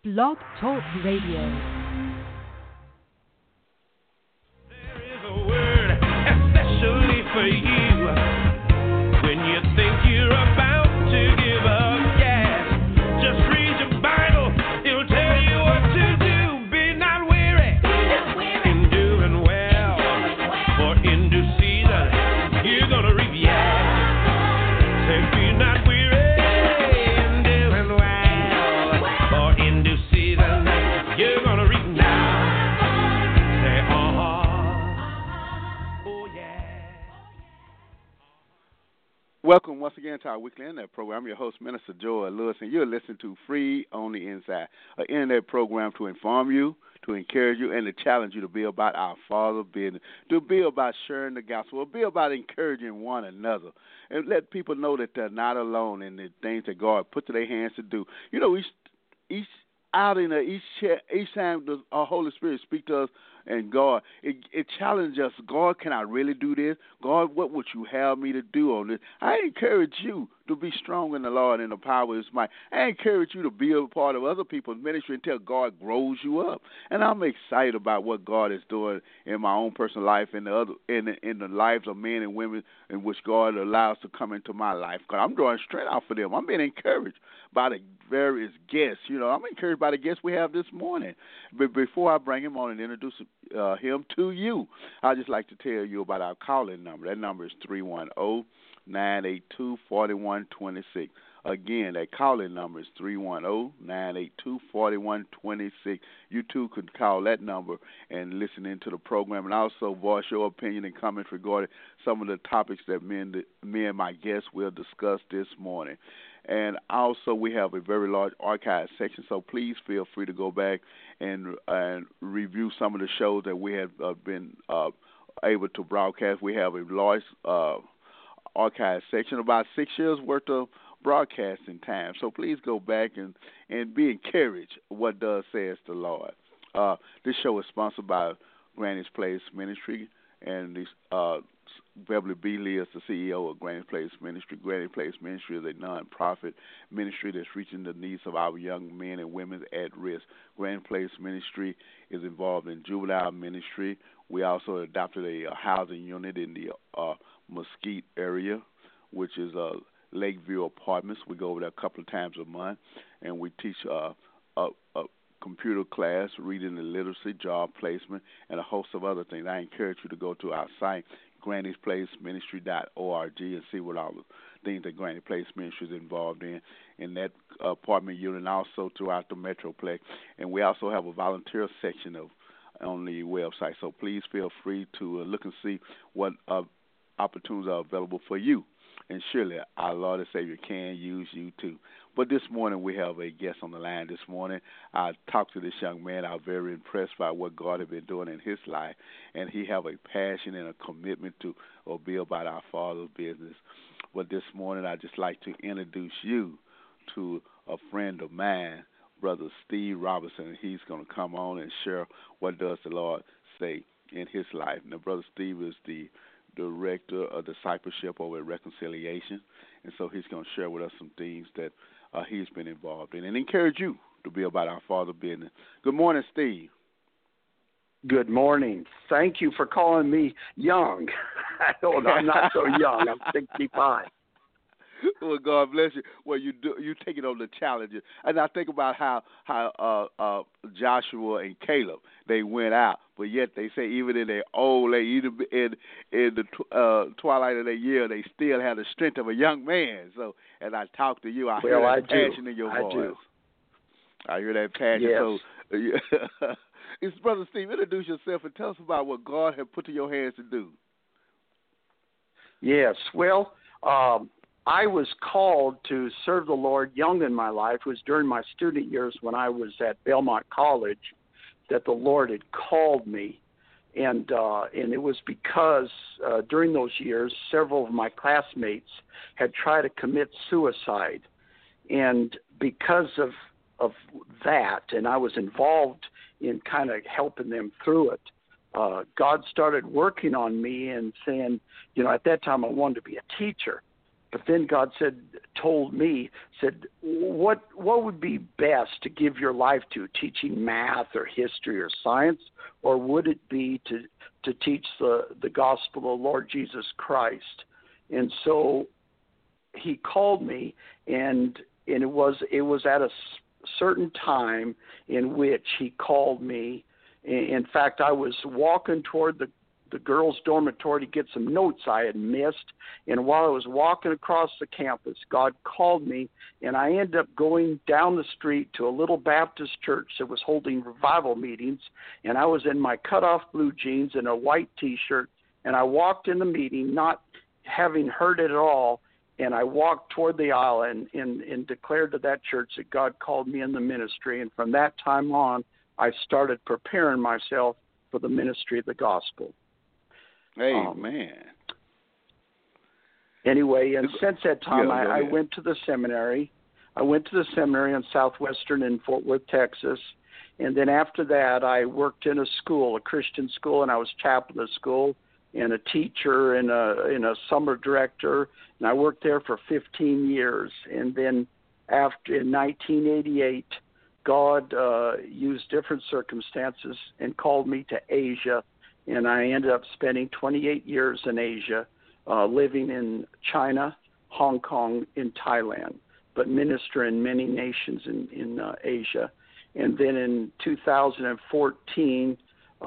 Blog Talk Radio. There is a word especially for you when you think you're about to give up. Yes, just read your Bible, it'll tell you what to do. Be not weary in doing well, for in due season you're gonna reap. Yes, say be not weary in doing well, for in due season you're gonna reap now. Say oh yeah. Welcome once again to our weekly internet program. I'm your host, Minister Joel Lewis, and you're listening to Free on the Inside, an internet program to inform you, to encourage you, and to challenge you to be about our Father's business, to be about sharing the gospel, to be about encouraging one another, and let people know that they're not alone in the things that God put to their hands to do. You know, each time the Holy Spirit speak to us and God, it challenges us. God, can I really do this? God, what would you have me to do on this? I encourage you to be strong in the Lord and the power of His might. I encourage you to be a part of other people's ministry until God grows you up. And I'm excited about what God is doing in my own personal life and in the lives of men and women in which God allows to come into my life. Because I'm drawing strength out for them. I'm being encouraged by the various guests. You know, I'm encouraged by the guests we have this morning. But before I bring him on and introduce him to you, I'd just like to tell you about our call-in number. That number is 310-982-4126. Again, that call-in number is 310-982-4126. You too could call that number and listen into the program and also voice your opinion and comments regarding some of the topics that me and my guests will discuss this morning. And also, we have a very large archive section, so please feel free to go back and review some of the shows that we have been able to broadcast. We have a large archive section, about 6 years' worth of broadcasting time. So please go back and be encouraged. What does says the Lord? This show is sponsored by Granny's Place Ministry, and this Beverly Beasley is the CEO of Granny Place Ministry. Granny Place Ministry is a non-profit ministry that's reaching the needs of our young men and women at risk. Granny Place Ministry is involved in juvenile ministry. We also adopted a housing unit in the Mesquite area, which is Lakeview Apartments. We go over there a couple of times a month, and we teach a computer class, reading and literacy, job placement, and a host of other things. I encourage you to go to our site, Granny'sPlaceMinistry.org, and see what all the things that Granny Place Ministry is involved in that apartment unit, and also throughout the Metroplex. And we also have a volunteer section on the website, so please feel free to look and see what opportunities are available for you. And surely our Lord and Savior can use you too. But this morning we have a guest on the line this morning. I talked to this young man. I'm very impressed by what God has been doing in his life. And he have a passion and a commitment to be about our Father's business. But this morning I'd just like to introduce you to a friend of mine, Brother Steve Robertson. He's going to come on and share what does the Lord say in his life. Now, Brother Steve is the Director of Discipleship over at Reconciliation, and so he's going to share with us some things that he's been involved in and encourage you to be about our Father's business. Good morning, Steve. Good morning. Thank you for calling me young. I'm not so young. I'm 65. Well, God bless you. Well, you take it on the challenges, and I think about how Joshua and Caleb, they went out, but yet they say even in their old age, even in the twilight of their year, they still have the strength of a young man. So, as I talk to you, I hear that passion in your voice. I hear that passion. Yes. So, it's Brother Steve. Introduce yourself and tell us about what God has put in your hands to do. Yes. Well, I was called to serve the Lord young in my life. It was during my student years when I was at Belmont College that the Lord had called me. And it was because during those years, several of my classmates had tried to commit suicide. And because of that, and I was involved in kind of helping them through it, God started working on me and saying, at that time I wanted to be a teacher. But then God told me, what would be best to give your life to, teaching math or history or science, or would it be to teach the gospel of the Lord Jesus Christ? And so he called me, and it was at a certain time in which he called me. In fact, I was walking toward the girls' dormitory to get some notes I had missed. And while I was walking across the campus, God called me, and I ended up going down the street to a little Baptist church that was holding revival meetings. And I was in my cutoff blue jeans and a white T-shirt, and I walked in the meeting not having heard it at all. And I walked toward the aisle and declared to that church that God called me in the ministry. And from that time on, I started preparing myself for the ministry of the gospel. Amen. Anyway, and since that time, I went to the seminary. I went to the seminary in Southwestern in Fort Worth, Texas. And then after that, I worked in a school, a Christian school, and I was chaplain of school and a teacher and a summer director. And I worked there for 15 years. And then in 1988, God used different circumstances and called me to Asia. And I ended up spending 28 years in Asia, living in China, Hong Kong, and Thailand, but minister in many nations in Asia. And then in 2014,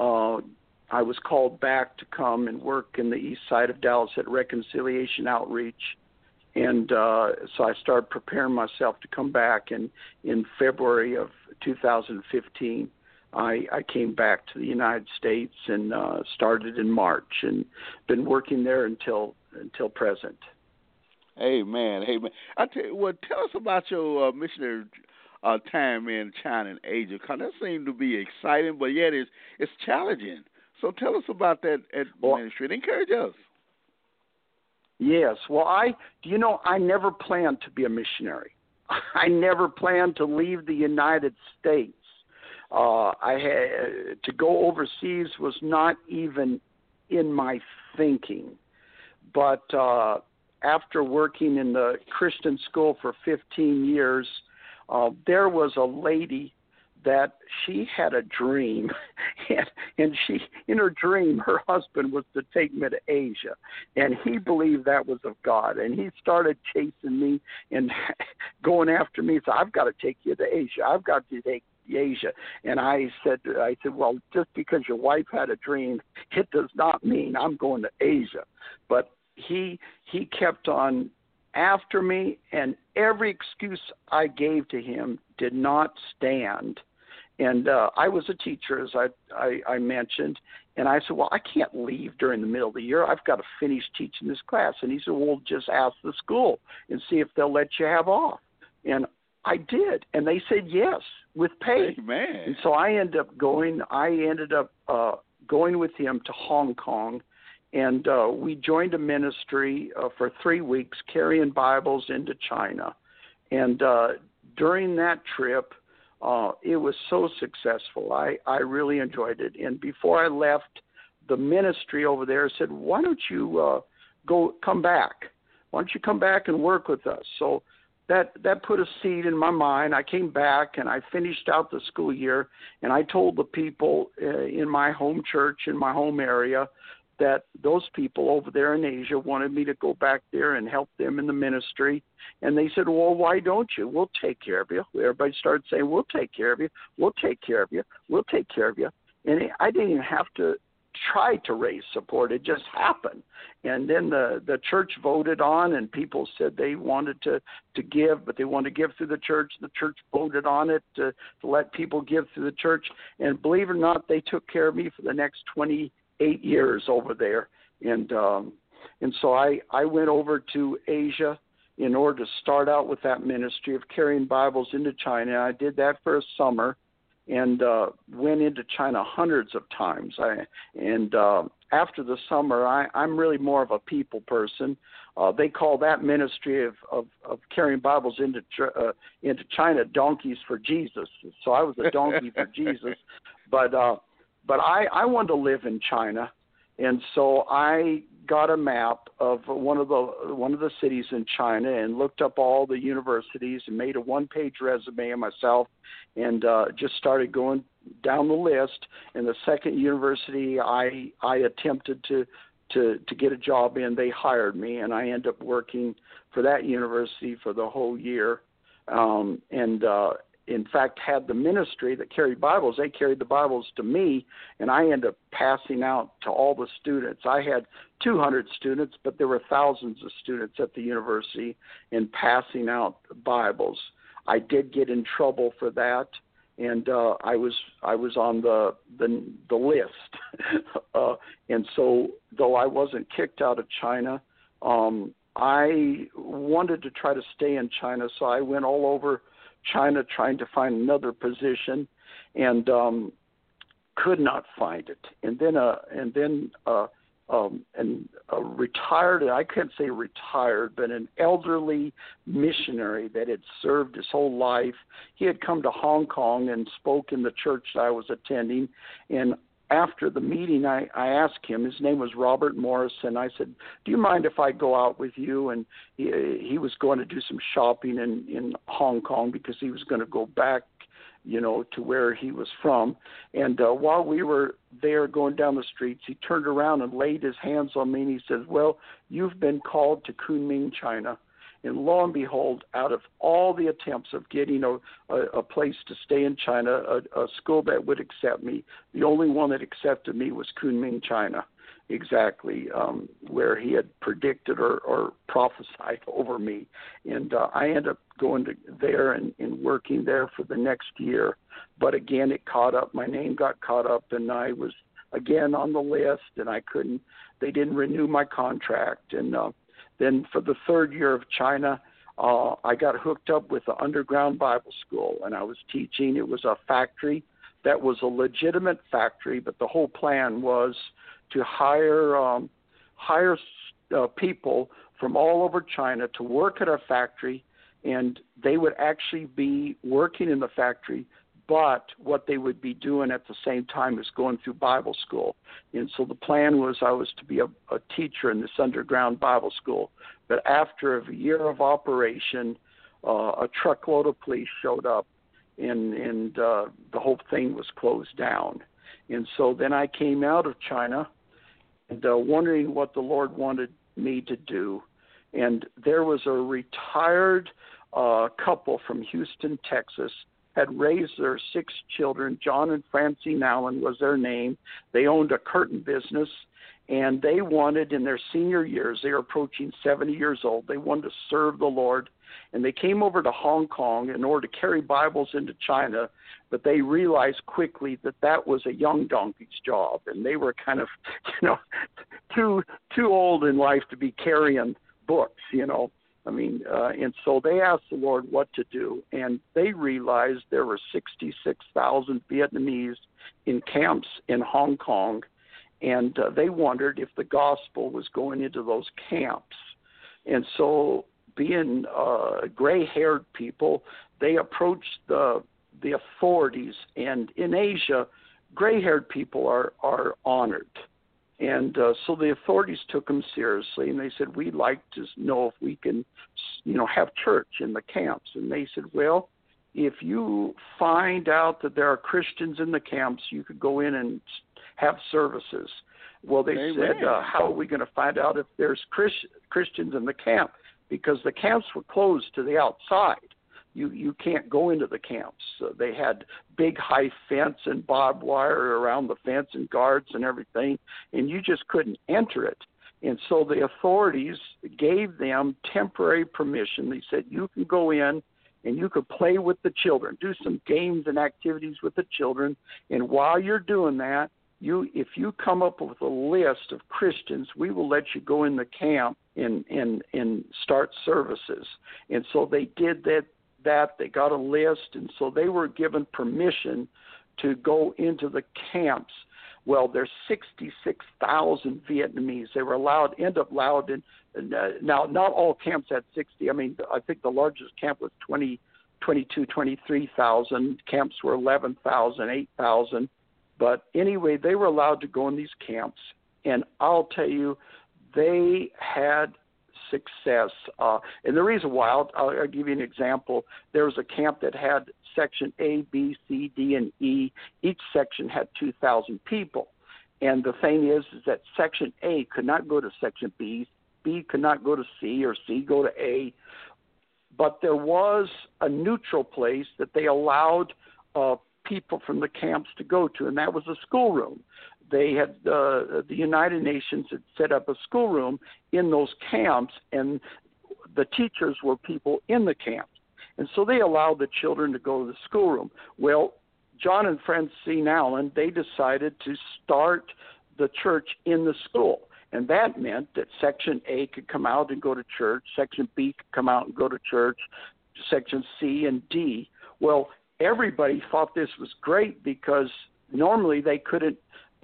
I was called back to come and work in the east side of Dallas at Reconciliation Outreach. And so I started preparing myself to come back. And in February of 2015, I came back to the United States and started in March and been working there until present. Amen. I tell you what, tell us about your missionary time in China and Asia, because that seems to be exciting, but yet it's challenging. So tell us about that ministry and encourage us. Yes. Well, I never planned to be a missionary. I never planned to leave the United States. I had to go overseas was not even in my thinking. But after working in the Christian school for 15 years, there was a lady that she had a dream, and she, in her dream, her husband was to take me to Asia, and he believed that was of God, and he started chasing me and going after me. So I've got to take you to Asia. I've got to take Asia. And I said, well, just because your wife had a dream, it does not mean I'm going to Asia. But he kept on after me, and every excuse I gave to him did not stand. And I was a teacher, as I mentioned, and I said, well, I can't leave during the middle of the year. I've got to finish teaching this class. And he said, well, just ask the school and see if they'll let you have off. And I did, and they said yes, with pay. Amen. And so I ended up going with him to Hong Kong, and we joined a ministry for 3 weeks, carrying Bibles into China. And during that trip, it was so successful. I really enjoyed it. And before I left the ministry over there, I said, why don't you come back? Why don't you come back and work with us? So that put a seed in my mind. I came back and I finished out the school year, and I told the people in my home church, in my home area, that those people over there in Asia wanted me to go back there and help them in the ministry. And they said, well, why don't you? We'll take care of you. Everybody started saying, we'll take care of you. We'll take care of you. We'll take care of you. And I didn't even have to try to raise support. It just happened. And then the church voted on, and people said they wanted to give, but they wanted to give through the church. The church voted on it to let people give through the church. And believe it or not, they took care of me for the next 28 years over there. And so I went over to Asia in order to start out with that ministry of carrying Bibles into China. I did that for a summer and went into China hundreds of times. After the summer, I'm really more of a people person. They call that ministry of carrying Bibles into China donkeys for Jesus. So I was a donkey for Jesus. But I wanted to live in China, and so I got a map of one of the cities in China and looked up all the universities and made a one-page resume of myself, and just started going down the list. And the second university I attempted to get a job in, they hired me, and I ended up working for that university for the whole year. In fact, had the ministry that carried Bibles. They carried the Bibles to me, and I ended up passing out to all the students. I had 200 students, but there were thousands of students at the university and passing out Bibles. I did get in trouble for that, and I was on the list. And so, though I wasn't kicked out of China, I wanted to try to stay in China, so I went all over China trying to find another position, and could not find it. And then a retired, I can't say retired, but an elderly missionary that had served his whole life. He had come to Hong Kong and spoke in the church that I was attending. And after the meeting, I asked him, his name was Robert Morris, and I said, do you mind if I go out with you? And he was going to do some shopping in Hong Kong because he was going to go back, to where he was from. And while we were there going down the streets, he turned around and laid his hands on me, and he said, well, you've been called to Kunming, China. And lo and behold, out of all the attempts of getting a place to stay in China, a school that would accept me, the only one that accepted me was Kunming, China, exactly where he had predicted or prophesied over me. And I ended up going there and working there for the next year. But again, it caught up. My name got caught up, and I was again on the list, and they didn't renew my contract. And then for the third year of China, I got hooked up with the Underground Bible School, and I was teaching. It was a factory that was a legitimate factory, but the whole plan was to hire people from all over China to work at our factory, and they would actually be working in the factory, but what they would be doing at the same time is going through Bible school. And so the plan was I was to be a teacher in this Underground Bible School. But after a year of operation, a truckload of police showed up, and the whole thing was closed down. And so then I came out of China and wondering what the Lord wanted me to do. And there was a retired couple from Houston, Texas, had raised their 6 children. John and Francine Allen was their name. They owned a curtain business, and they wanted, in their senior years, they were approaching 70 years old, they wanted to serve the Lord. And they came over to Hong Kong in order to carry Bibles into China, but they realized quickly that was a young donkey's job, and they were kind of, too old in life to be carrying books, and so they asked the Lord what to do, and they realized there were 66,000 Vietnamese in camps in Hong Kong, and they wondered if the gospel was going into those camps. And so, being gray-haired people, they approached the authorities, and in Asia, gray-haired people are honored. And so the authorities took them seriously, and they said, we'd like to know if we can, have church in the camps. And they said, well, if you find out that there are Christians in the camps, you could go in and have services. Well, they said, how are we going to find out if there's Christians in the camp? Because the camps were closed to the outside. You can't go into the camps. They had big high fence and barbed wire around the fence and guards and everything, and you just couldn't enter it. And so the authorities gave them temporary permission. They said, you can go in and you could play with the children, do some games and activities with the children, and while you're doing that, if you come up with a list of Christians, we will let you go in the camp and start services. And so they did that. They got a list, and so they were given permission to go into the camps. Well, there's 66,000 Vietnamese. They were ended up allowed in. Now, not all camps had 60. I mean, I think the largest camp was 23,000. Camps were 11,000, 8,000. But anyway, they were allowed to go in these camps. And I'll tell you, they had success. And the reason why, I'll give you an example. There was a camp that had Section A, B, C, D, and E. Each section had 2,000 people. And the thing is that Section A could not go to Section B, B could not go to C, or C go to A. But there was a neutral place that they allowed people from the camps to go to, and that was a schoolroom. They had the United Nations had set up a schoolroom in those camps, and the teachers were people in the camps. And so they allowed the children to go to the schoolroom. Well, John and Francine Allen, they decided to start the church in the school. And that meant that Section A could come out and go to church, Section B could come out and go to church, Section C and D. Well, everybody thought this was great because normally they couldn't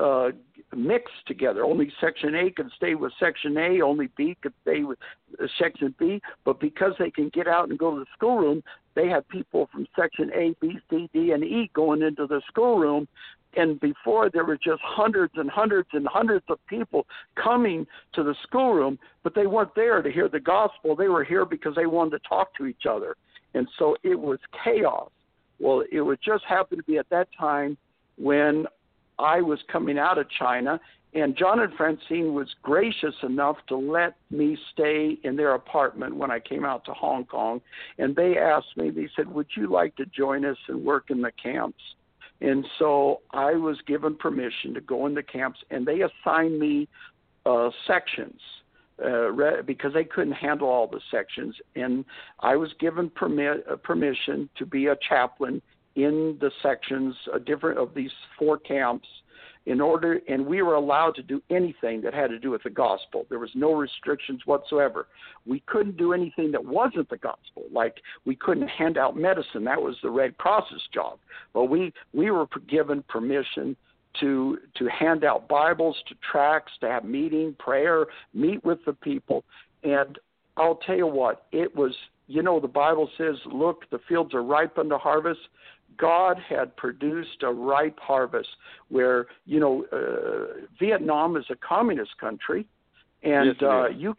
mix together. Only Section A could stay with Section A, only B could stay with Section B. But because they can get out and go to the schoolroom, they had people from Section A, B, C, D, and E going into the schoolroom. And before, there were just hundreds and hundreds and hundreds of people coming to the schoolroom, but they weren't there to hear the gospel. They were here because they wanted to talk to each other. And so it was chaos. Well, it would just happen to be at that time when I was coming out of China, and John and Francine was gracious enough to let me stay in their apartment when I came out to Hong Kong. And they asked me, they said, would you like to join us and work in the camps? And so I was given permission to go in the camps, and they assigned me sections because they couldn't handle all the sections. And I was given permission to be a chaplain in the sections, different of these 4 camps, and we were allowed to do anything that had to do with the gospel. There was no restrictions whatsoever. We couldn't do anything that wasn't the gospel, like we couldn't hand out medicine. That was the Red Cross's job. But we were given permission to hand out Bibles, to tracts, to have meeting, prayer, meet with the people. And I'll tell you what, it was, the Bible says, look, the fields are ripe unto harvest. God had produced a ripe harvest where, Vietnam is a communist country, and yes, you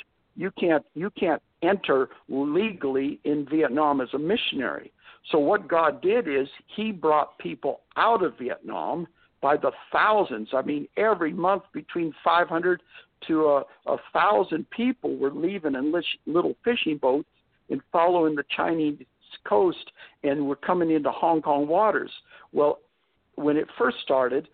can't enter legally in Vietnam as a missionary. So what God did is he brought people out of Vietnam by the thousands. I mean, every month between 500 to 1,000 people were leaving in little fishing boats and following the Chinese coast, and were coming into Hong Kong waters. Well, when it first started,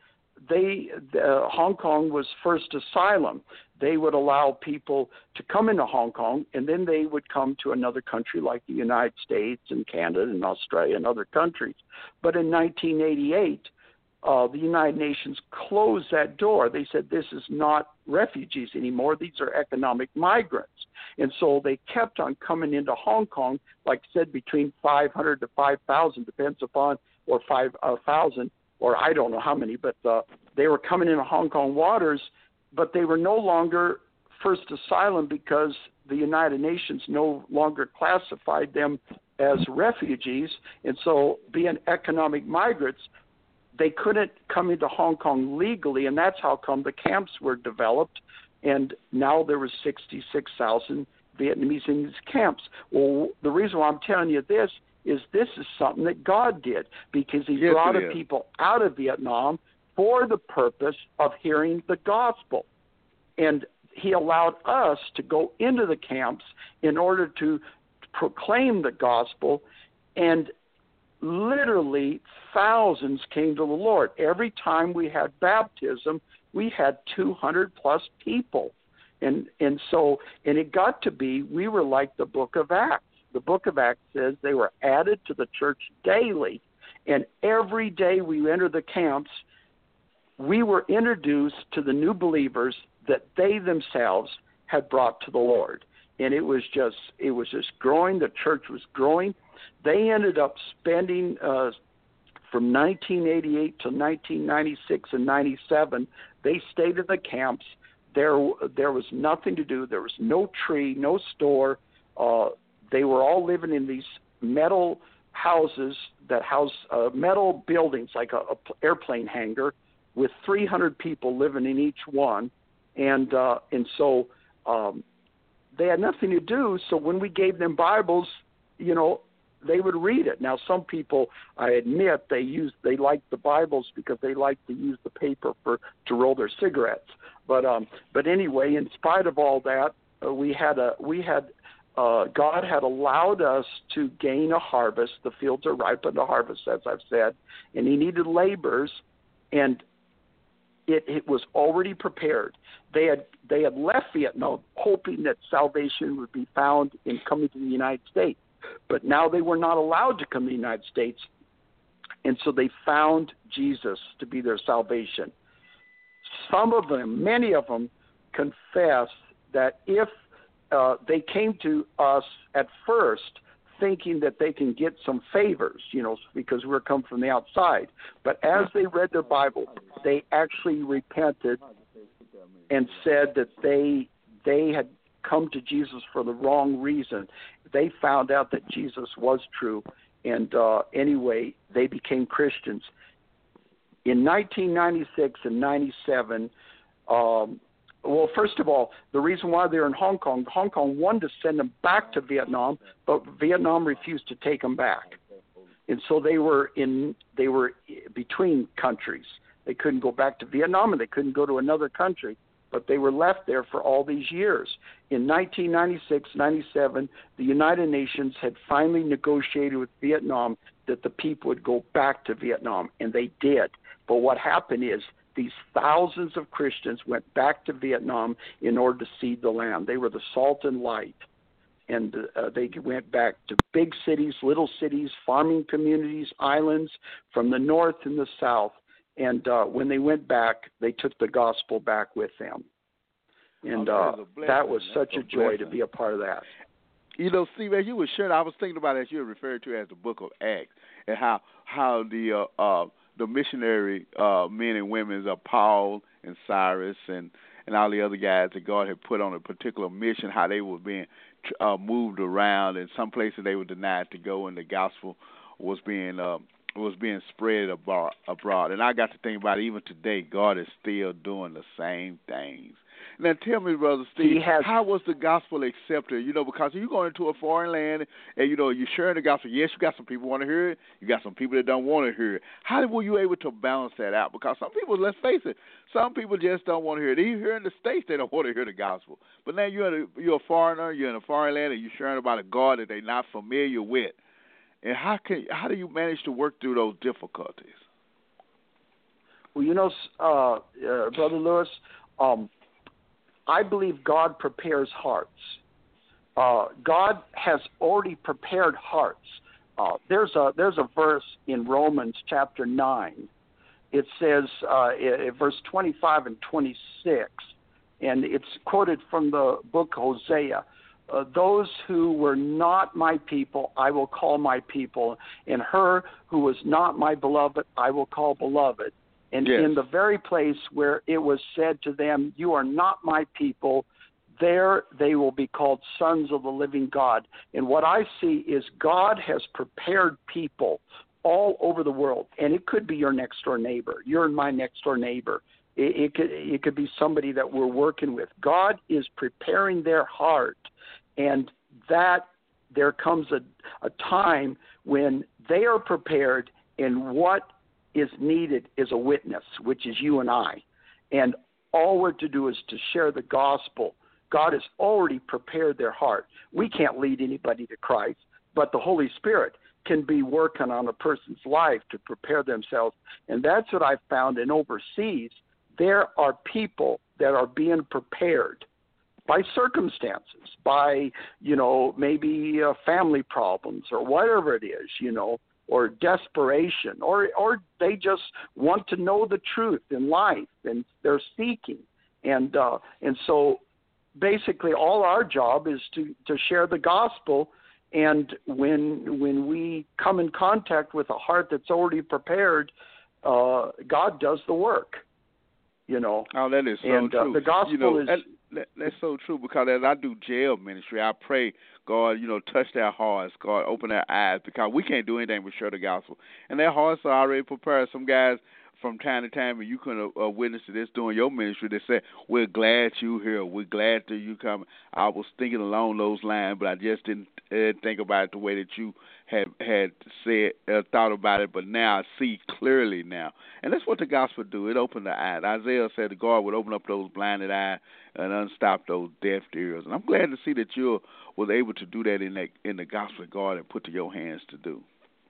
Hong Kong was first asylum. They would allow people to come into Hong Kong, and then they would come to another country like the United States and Canada and Australia and other countries. But in 1988, the United Nations closed that door. They said, this is not refugees anymore. These are economic migrants. And so they kept on coming into Hong Kong, like I said, between 500 to 5,000, depends upon, or 5,000, or I don't know how many, but they were coming into Hong Kong waters, but they were no longer first asylum because the United Nations no longer classified them as refugees. And so being economic migrants, they couldn't come into Hong Kong legally, and that's how come the camps were developed. And now there was 66,000 Vietnamese in these camps. Well, the reason why I'm telling you this is something that God did, because he brought a people out of Vietnam for the purpose of hearing the gospel. And he allowed us to go into the camps in order to proclaim the gospel, and literally thousands came to the Lord. Every time we had baptism, we had 200 plus people. And it got to be, we were like the book of Acts. The book of Acts says they were added to the church daily. And every day we entered the camps, we were introduced to the new believers that they themselves had brought to the Lord. And it was just growing. The church was growing. They ended up spending from 1988 to 1996 and 97, they stayed in the camps. There was nothing to do. There was no tree, no store. They were all living in these metal houses that house metal buildings, like a airplane hangar, with 300 people living in each one. and so they had nothing to do. So when we gave them Bibles, they would read it. Now, some people, I admit, they liked the Bibles because they liked to use the paper to roll their cigarettes. But anyway, in spite of all that, God had allowed us to gain a harvest. The fields are ripe unto harvest, as I've said, and He needed laborers, and it was already prepared. They had left Vietnam hoping that salvation would be found in coming to the United States, but now they were not allowed to come to the United States, and so they found Jesus to be their salvation. Some of them, many of them, confess that if they came to us at first thinking that they can get some favors, because we're come from the outside. But as they read their Bible, they actually repented and said that they had come to Jesus for the wrong reason. They found out that Jesus was true, and anyway, they became Christians. In 1996 and 97, well, first of all, the reason why they're in Hong Kong wanted to send them back to Vietnam, but Vietnam refused to take them back. And so they were between countries. They couldn't go back to Vietnam, and they couldn't go to another country, but they were left there for all these years. In 1996, 97, the United Nations had finally negotiated with Vietnam that the people would go back to Vietnam, and they did. But what happened is these thousands of Christians went back to Vietnam in order to seed the land. They were the salt and light. And they went back to big cities, little cities, farming communities, islands, from the north and the south. And when they went back, they took the gospel back with them. And that was such a joy to be a part of that. Steve, as you were sharing, I was thinking about it as you were referred to as the Book of Acts, and how the missionary men and women of Paul and Cyrus and all the other guys that God had put on a particular mission, how they were being moved around, and some places they were denied to go, and the gospel was being spread abroad. And I got to think about it, even today, God is still doing the same things. Now, tell me, Brother Steve, how was the gospel accepted? Because you're going into a foreign land and, you're sharing the gospel. Yes, you got some people who want to hear it. You got some people that don't want to hear it. How were you able to balance that out? Because some people, let's face it, some people just don't want to hear it. Even here in the States, they don't want to hear the gospel. But now you're a foreigner, you're in a foreign land, and you're sharing about a God that they're not familiar with. And how do you manage to work through those difficulties? Well, Brother Lewis, I believe God prepares hearts. God has already prepared hearts. There's a verse in Romans chapter 9. It says, verse 25 and 26, and it's quoted from the book Hosea. Those who were not my people, I will call my people, and her who was not my beloved, I will call beloved. And yes, in the very place where it was said to them, you are not my people, there they will be called sons of the living God. And what I see is God has prepared people all over the world. And it could be your next door neighbor. You're my next door neighbor. It could be somebody that we're working with. God is preparing their heart. And that there comes a time when they are prepared, and what is needed is a witness, which is you and I. And all we're to do is to share the gospel. God has already prepared their heart. We can't lead anybody to Christ, but the Holy Spirit can be working on a person's life to prepare themselves. And that's what I've found in overseas. There are people that are being prepared by circumstances, by, maybe family problems or whatever it is, or desperation, or they just want to know the truth in life, and they're seeking. And so basically all our job is to share the gospel. And when we come in contact with a heart that's already prepared, God does the work, Oh, that is so true. The gospel is... That's so true, because as I do jail ministry, I pray, God, touch their hearts, God, open their eyes, because we can't do anything but share the gospel. And their hearts are already prepared. Some guys from time to time, and you can witness to this doing your ministry. They say, "We're glad you're here. We're glad that you come." I was thinking along those lines, but I just didn't think about it the way that you had said, thought about it. But now I see clearly now, and that's what the gospel do. It opened the eyes. Isaiah said, "God would open up those blinded eyes and unstop those deaf ears." And I'm glad to see that you was able to do that in the gospel of God and put to your hands to do.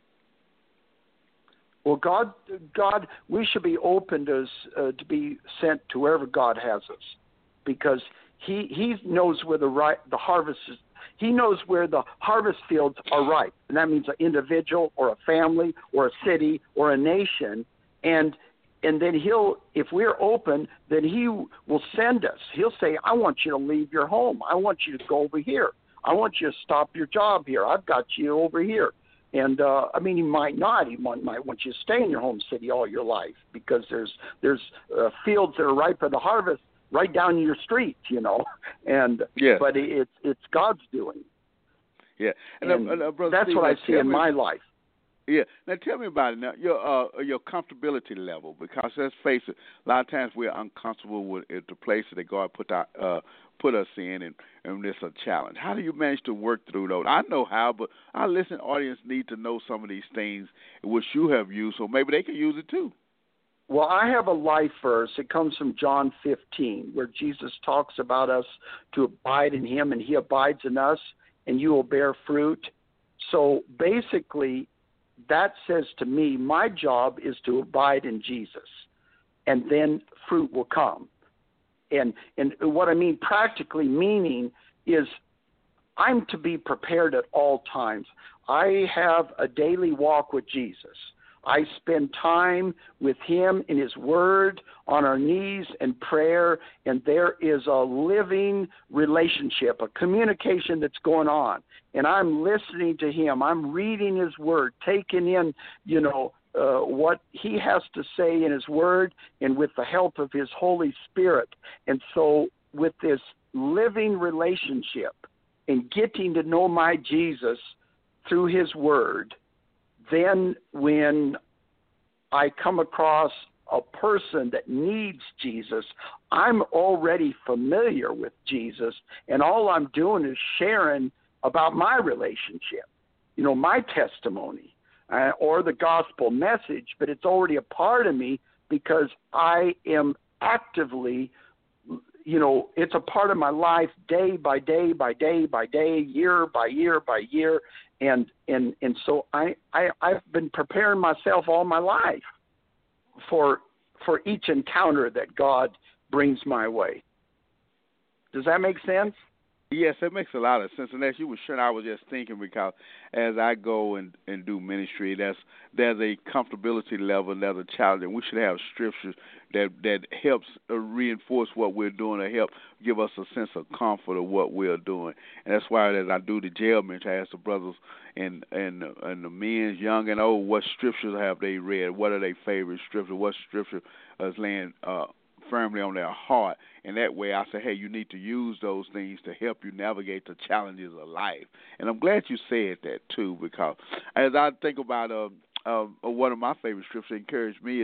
Well, God, we should be open to be sent to wherever God has us, because He knows where the harvest is. He knows where the harvest fields are ripe, and that means an individual or a family or a city or a nation, and then if we're open, then He will send us. He'll say, "I want you to leave your home. I want you to go over here. I want you to stop your job here. I've got you over here." And He might not. He might want you to stay in your home city all your life, because there's fields that are ripe for the harvest right down your street, And yes. But it's God's doing. Yeah, and Brother that's Steve, what I see in my life. Yeah. Now tell me about it. Now your comfortability level, because let's face it, a lot of times we're uncomfortable with the places that God put us in, and it's a challenge. How do you manage to work through those? I know how, but our listening audience need to know some of these things which you have used, so maybe they can use it too. Well, I have a life verse. It comes from John 15, where Jesus talks about us to abide in Him, and He abides in us, and you will bear fruit. So basically, that says to me, my job is to abide in Jesus, and then fruit will come. And what I mean practically meaning is I'm to be prepared at all times. I have a daily walk with Jesus. I spend time with Him in His Word, on our knees in prayer, and there is a living relationship, a communication that's going on. And I'm listening to Him. I'm reading His Word, taking in, what He has to say in His Word, and with the help of His Holy Spirit. And so with this living relationship and getting to know my Jesus through His Word, then when I come across a person that needs Jesus, I'm already familiar with Jesus, and all I'm doing is sharing about my relationship, my testimony or the gospel message, but it's already a part of me because I am actively, it's a part of my life day by day by day by day, year by year by year. And so I've been preparing myself all my life for each encounter that God brings my way. Does that make sense? Yes, it makes a lot of sense. And as you were sharing, I was just thinking, because as I go and do ministry, there's a comfortability level and there's a challenge. And we should have scriptures that helps reinforce what we're doing, or help give us a sense of comfort of what we're doing. And that's why, as I do the jail ministry, I ask the brothers and the men, young and old, what scriptures have they read? What are their favorite scriptures? What scripture is laying firmly on their heart? And that way I say, hey, you need to use those things to help you navigate the challenges of life. And I'm glad you said that too, because as I think about one of my favorite scriptures that encouraged me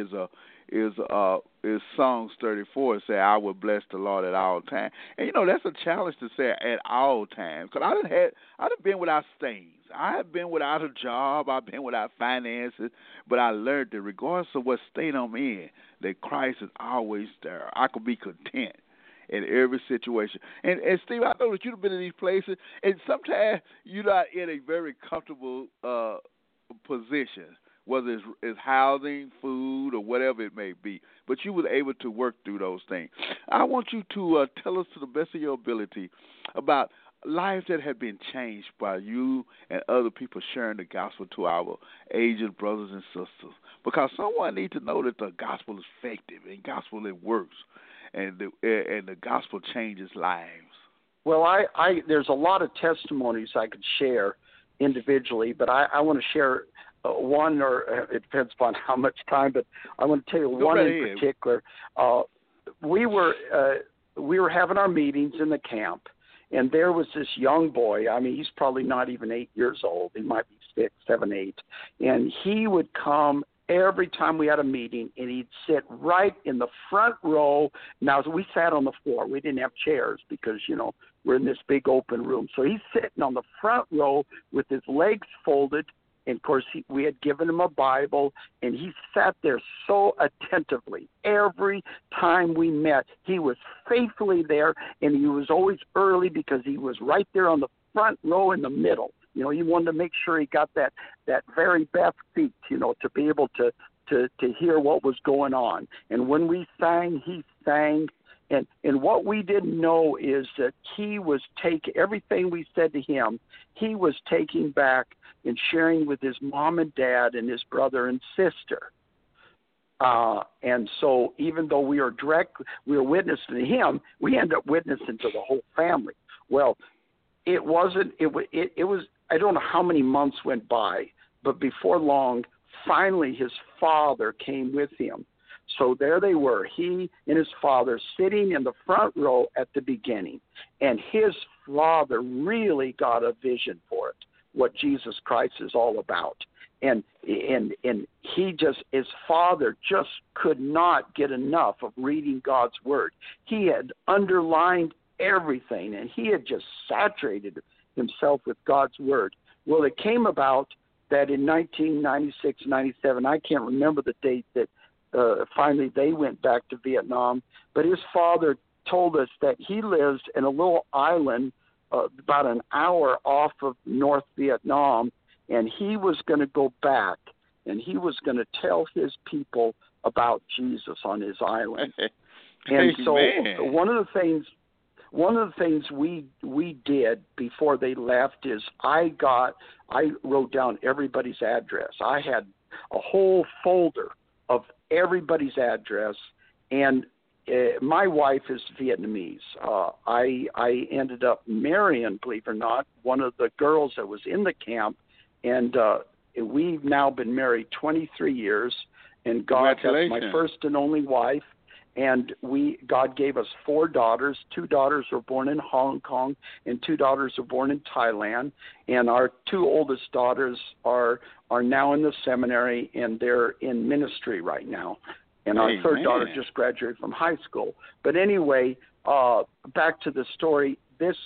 is Psalms 34. It says, I will bless the Lord at all times. And that's a challenge to say at all times, because I've been without things. I have been without a job. I've been without finances. But I learned that regardless of what state I'm in, that Christ is always there. I could be content in every situation. And Steve, I know that you've been in these places, and sometimes you're not in a very comfortable position, whether it's housing, food, or whatever it may be. But you were able to work through those things. I want you to tell us to the best of your ability about lives that have been changed by you and other people sharing the gospel to our aged brothers and sisters. Because someone needs to know that the gospel is effective and gospel it works, and the gospel changes lives. Well, I there's a lot of testimonies I could share individually, but I want to share one, or it depends upon how much time, but I want to tell you one in particular. We were having our meetings in the camp, and there was this young boy. He's probably not even 8 years old. He might be 6, 7, 8. And he would come every time we had a meeting, and he'd sit right in the front row. Now, we sat on the floor. We didn't have chairs because, we're in this big open room. So he's sitting on the front row with his legs folded. And, of course, we had given him a Bible, and he sat there so attentively. Every time we met, he was faithfully there, and he was always early because he was right there on the front row in the middle. He wanted to make sure he got that very best seat, to be able to hear what was going on. And when we sang, he sang. And what we didn't know is that he was taking everything we said to him, he was taking back and sharing with his mom and dad and his brother and sister. And so even though we were witnessing to him, we ended up witnessing to the whole family. Well, it was, I don't know how many months went by, but before long, finally his father came with him. So there they were, he and his father sitting in the front row at the beginning. And his father really got a vision for it, what Jesus Christ is all about. And his father just could not get enough of reading God's word. He had underlined everything, and he had just saturated himself with God's word. Well, it came about that in 1996, 97, I can't remember the date that finally they went back to Vietnam, but his father told us that he lives in a little island about an hour off of North Vietnam, and he was going to go back, and he was going to tell his people about Jesus on his island. And so one of the things we did before they left is I wrote down everybody's address. I had a whole folder of everybody's address, and my wife is Vietnamese. I ended up marrying, believe it or not, one of the girls that was in the camp, and we've now been married 23 years, and God is my first and only wife. And God gave us 4 daughters. 2 daughters were born in Hong Kong, and 2 daughters were born in Thailand. And our 2 oldest daughters are now in the seminary, and they're in ministry right now. And our third daughter just graduated from high school. But anyway, back to the story.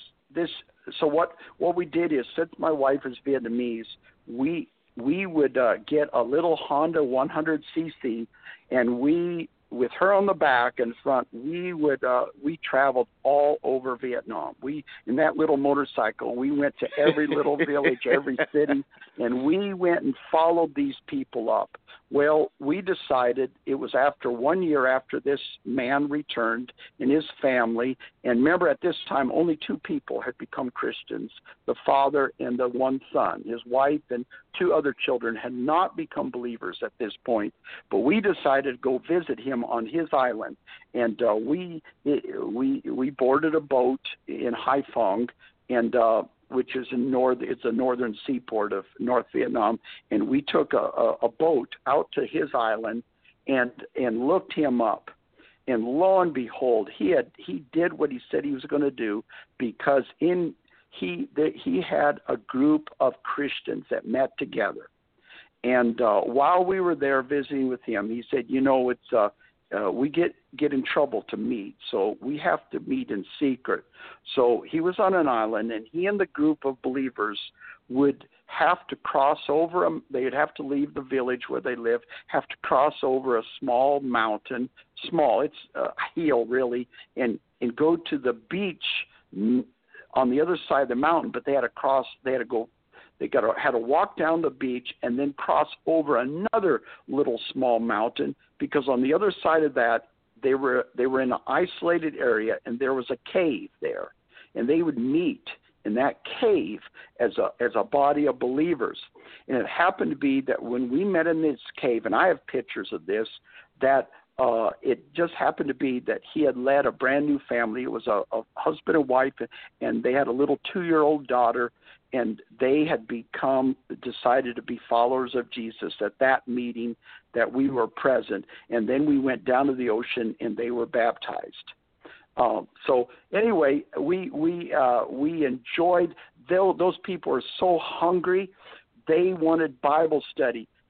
So what we did is, since my wife is Vietnamese, we would get a little Honda 100cc, and with her on the back and front, we traveled all over Vietnam. In that little motorcycle, we went to every little village, every city, and we went and followed these people up. Well, we decided it was after 1 year after this man returned and his family, and remember at this time only 2 people had become Christians, the father and the one son. His wife and 2 other children had not become believers at this point, but we decided to go visit him on his island, and we boarded a boat in Haiphong, and which is it's a northern seaport of North Vietnam, and we took a boat out to his island and looked him up, and lo and behold, he did what he said he was going to do, because he had a group of Christians that met together, and while we were there visiting with him, he said, it's we get in trouble to meet, so we have to meet in secret. So he was on an island, and he and the group of believers would have to cross over they'd have to leave the village where they lived, have to cross over a small mountain, it's a hill really, and go to the beach on the other side of the mountain, but they had to walk down the beach and then cross over another little small mountain, because on the other side of that, they were in an isolated area, and there was a cave there, and they would meet in that cave as a body of believers. And it happened to be that when we met in this cave, and I have pictures of this, that it just happened to be that he had led a brand new family. It was a husband and wife, and they had a little 2-year-old daughter, and they had decided to be followers of Jesus at that meeting that we were present. And then we went down to the ocean, and they were baptized. So anyway, we enjoyed. Those people were so hungry. They wanted Bible study.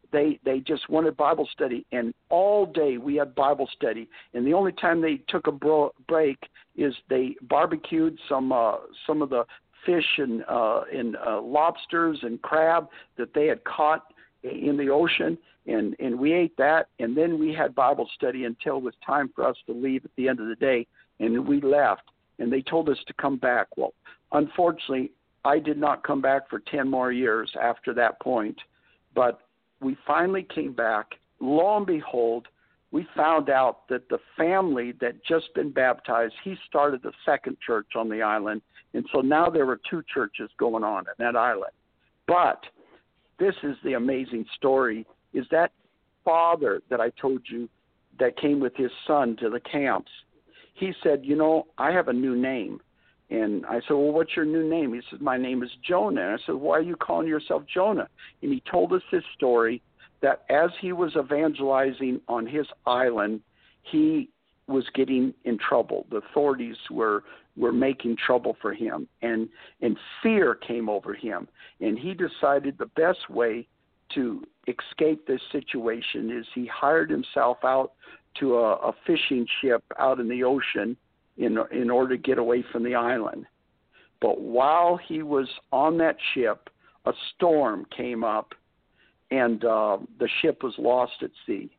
they just wanted Bible study, and all day we had Bible study. And the only time they took a break is they barbecued some of the fish and lobsters and crab that they had caught in the ocean, and we ate that, and then we had Bible study until it was time for us to leave at the end of the day, and we left, and they told us to come back. Well, unfortunately, I did not come back for 10 more years after that point, but we finally came back. Lo and behold, we found out that the family that just been baptized, he started the second church on the island, and so now there were 2 churches going on at that island. But this is the amazing story, is that father that I told you that came with his son to the camps, he said, I have a new name. And I said, well, what's your new name? He said, my name is Jonah. And I said, why are you calling yourself Jonah? And he told us this story, that as he was evangelizing on his island, he was getting in trouble. The authorities were making trouble for him, and fear came over him. And he decided the best way to escape this situation is he hired himself out to a fishing ship out in the ocean in order to get away from the island. But while he was on that ship, a storm came up, and the ship was lost at sea.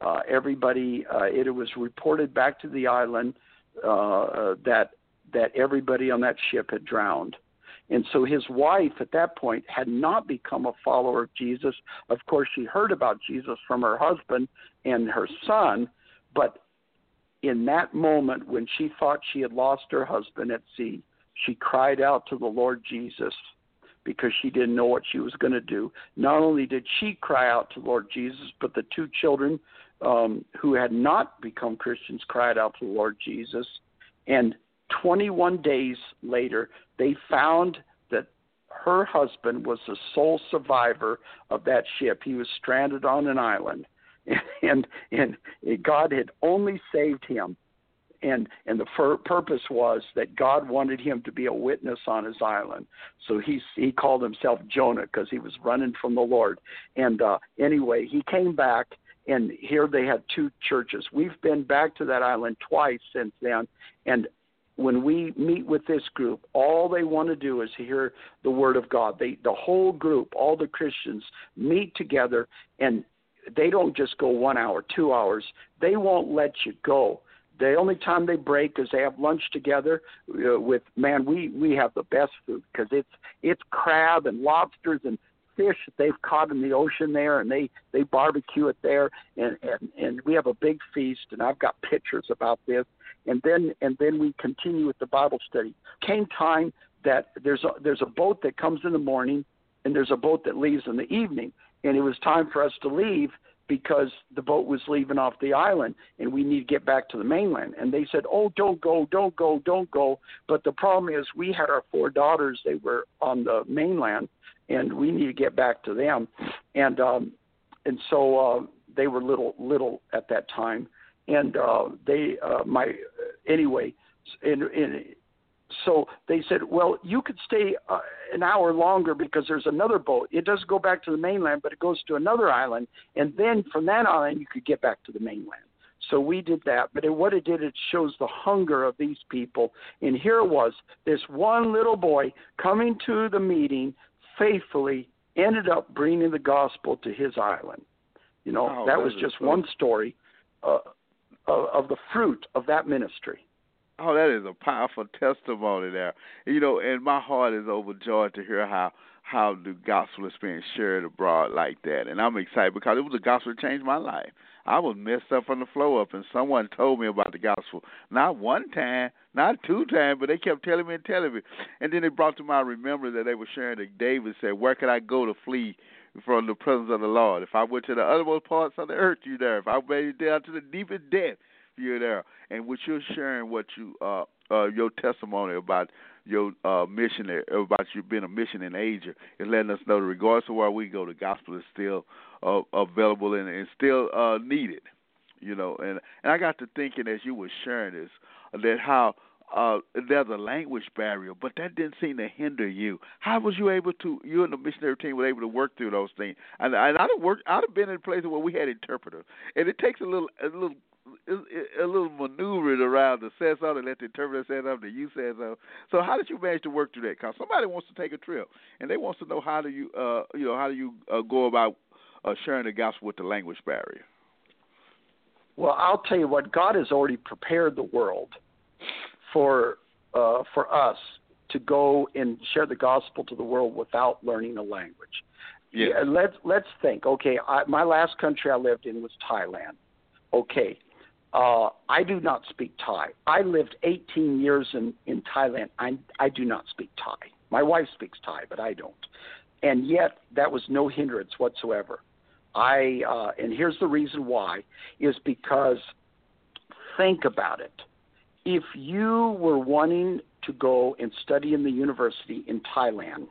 It was reported back to the island that everybody on that ship had drowned. And so his wife at that point had not become a follower of Jesus. Of course, she heard about Jesus from her husband and her son, but in that moment when she thought she had lost her husband at sea, she cried out to the Lord Jesus because she didn't know what she was going to do. Not only did she cry out to the Lord Jesus, but the 2 children who had not become Christians cried out to the Lord Jesus. And 21 days later, they found that her husband was the sole survivor of that ship. He was stranded on an island, and God had only saved him. And the purpose was that God wanted him to be a witness on his island. So he called himself Jonah because he was running from the Lord. And anyway, he came back, and here they had 2 churches. We've been back to that island twice since then, and when we meet with this group, all they want to do is hear the Word of God. The whole group, all the Christians, meet together, and they don't just go 1 hour, 2 hours. They won't let you go. The only time they break is they have lunch together we have the best food because it's crab and lobsters and fish that they've caught in the ocean there, and they barbecue it there, and we have a big feast, and I've got pictures about this. And then we continue with the Bible study. Came time that there's a boat that comes in the morning, and there's a boat that leaves in the evening, and it was time for us to leave because the boat was leaving off the island, and we need to get back to the mainland. And they said, "Oh, don't go." But the problem is, we had our 4 daughters; they were on the mainland, and we need to get back to them. And so they were little at that time. And so they said, well, you could stay an hour longer because there's another boat. It doesn't go back to the mainland, but it goes to another island. And then from that island, you could get back to the mainland. So we did that. But what it did, it shows the hunger of these people. And here it was, this one little boy coming to the meeting faithfully ended up bringing the gospel to his island. That was just one story of the fruit of that ministry. Oh, that is a powerful testimony there. And my heart is overjoyed to hear how the gospel is being shared abroad like that. And I'm excited because it was the gospel that changed my life. I was messed up from the flow up, and someone told me about the gospel. Not 1 time, not 2 times, but they kept telling me. And then it brought to my remembrance that they were sharing that David said, where can I go to flee from the presence of the Lord? If I went to the uttermost parts of the earth, you're there. If I went down to the deepest depth, you're there. And what you're sharing, what you your testimony about your missionary, about you being a mission in Asia, is letting us know that regardless of where we go, the gospel is still available and still needed. And I got to thinking as you were sharing this, that how there's a language barrier, but that didn't seem to hinder you. How was you able to? You and the missionary team were able to work through those things. And I'd have been in places where we had interpreters, and it takes a little maneuvering around to say something, let the interpreter say something, you say something. So how did you manage to work through that? Because somebody wants to take a trip, and they wants to know how do you go about sharing the gospel with the language barrier. Well, I'll tell you what, God has already prepared the world for us to go and share the gospel to the world without learning a language. Yes. Yeah, let's think. Okay, my last country I lived in was Thailand. Okay, I do not speak Thai. I lived 18 years in Thailand. I do not speak Thai. My wife speaks Thai, but I don't. And yet that was no hindrance whatsoever. And here's the reason why, is because think about it. If you were wanting to go and study in the university in Thailand,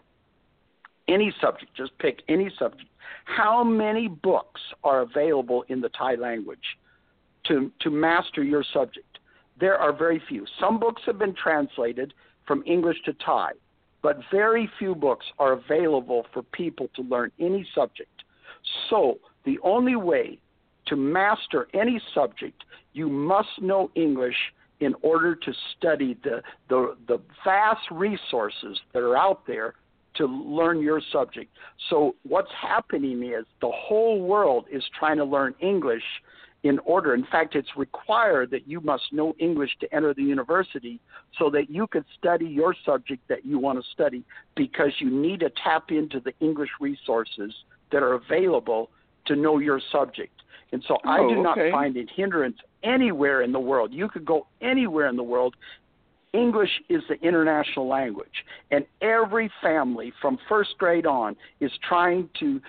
any subject, just pick any subject, how many books are available in the Thai language to master your subject? There are very few. Some books have been translated from English to Thai, but very few books are available for people to learn any subject. So the only way to master any subject, you must know English in order to study the vast resources that are out there to learn your subject. So what's happening is the whole world is trying to learn English in order. In fact, it's required that you must know English to enter the university so that you could study your subject that you want to study, because you need to tap into the English resources that are available to know your subject. And so I do not find it hindrance anywhere in the world. You could go anywhere in the world. English is the international language, and every family from first grade on is trying to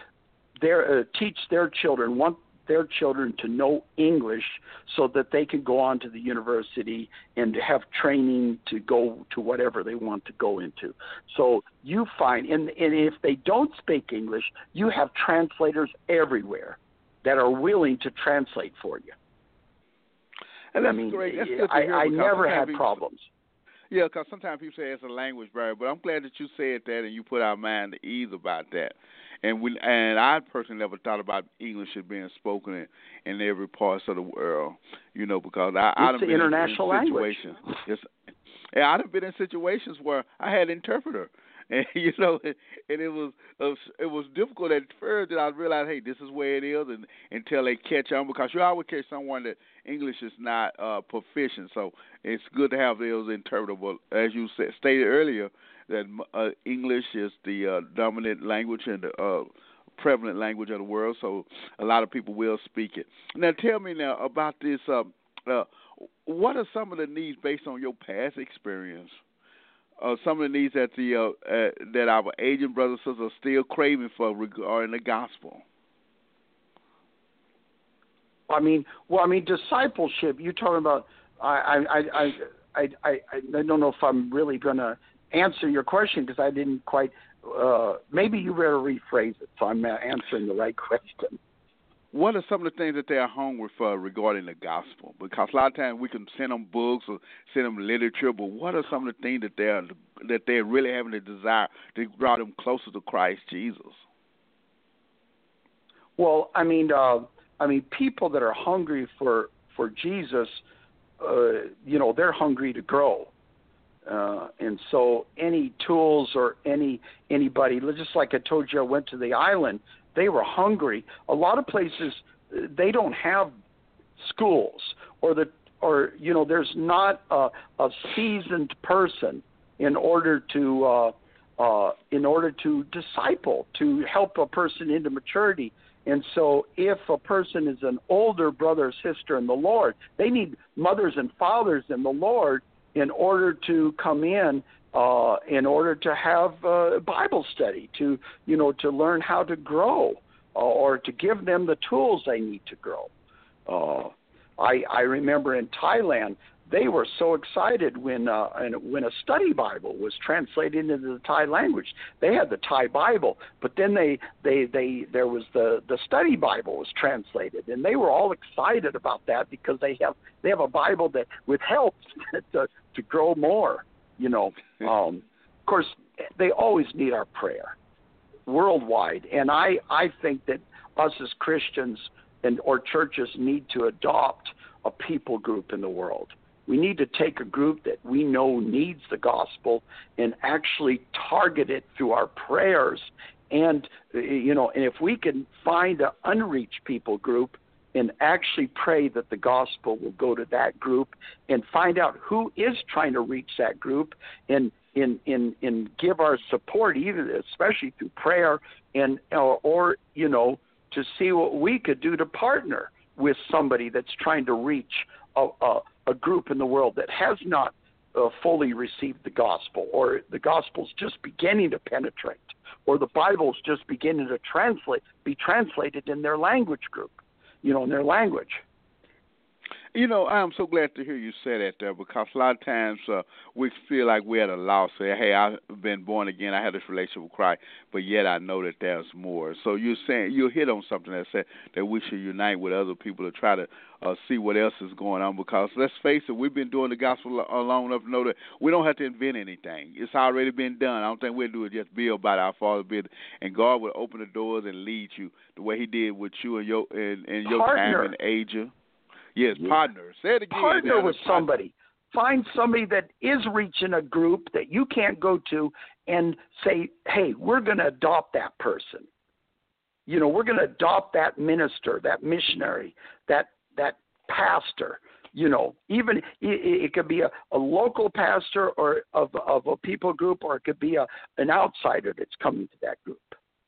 teach their children, want their children to know English so that they can go on to the university and to have training to go to whatever they want to go into. So you find, and if they don't speak English, you have translators everywhere that are willing to translate for you. And that's great. That's good to hear. I never had problems. Yeah, because sometimes people say it's a language barrier, but I'm glad that you said that and you put our mind at ease about that. And I personally never thought about English as being spoken in every part of the world, because I've been international language. I'd have been in situations where I had an interpreter. And and it was difficult at first. That I realized, hey, this is where it is, and until they catch on, because you always catch someone that English is not proficient. So it's good to have those interpretable. As you stated earlier, that English is the dominant language and the prevalent language of the world. So a lot of people will speak it. Now, tell me now about this. What are some of the needs based on your past experience? Some of the needs that that our Asian brothers and sisters are still craving for regarding the gospel. I mean, discipleship. You're talking about. I don't know if I'm really going to answer your question because I didn't quite. Maybe you better rephrase it so I'm answering the right question. What are some of the things that they are hungry for regarding the gospel? Because a lot of times we can send them books or send them literature, but what are some of the things that they're really having a desire to draw them closer to Christ Jesus? Well, I mean, people that are hungry for Jesus, they're hungry to grow. And so any tools or anybody, just like I told you, I went to the island. They were hungry. A lot of places they don't have schools, or there's not a seasoned person in order to disciple, to help a person into maturity. And so if a person is an older brother or sister in the Lord, they need mothers and fathers in the Lord in order to come in order to have Bible study, to learn how to grow, or to give them the tools they need to grow. I remember in Thailand, they were so excited when a study Bible was translated into the Thai language. They had the Thai Bible, but then there was the study Bible was translated, and they were all excited about that because they have a Bible that with help to grow more. Of course, they always need our prayer worldwide, and I think that us as Christians or churches need to adopt a people group in the world. We need to take a group that we know needs the gospel and actually target it through our prayers. And, and if we can find an unreached people group and actually pray that the gospel will go to that group and find out who is trying to reach that group and give our support, especially through prayer or to see what we could do to partner with somebody that's trying to reach a group in the world that has not fully received the gospel, or the gospel's just beginning to penetrate, or the Bible's just beginning to be translated in their language group, in their language. I'm so glad to hear you say that there, because a lot of times we feel like we're at a loss. Say, hey, I've been born again, I had this relationship with Christ, but yet I know that there's more. So you're saying, you hit on something that said that we should unite with other people to try to see what else is going on, because let's face it, we've been doing the gospel long enough to know that we don't have to invent anything. It's already been done. I don't think we'll do it just be about our Father's business, and God will open the doors and lead you the way He did with you and your time in Asia. Yes, partner. Say it again. Partner with somebody. Find somebody that is reaching a group that you can't go to and say, hey, we're going to adopt that person. We're going to adopt that minister, that missionary, that pastor. Even it could be a local pastor or of a people group, or it could be an outsider that's coming to that group.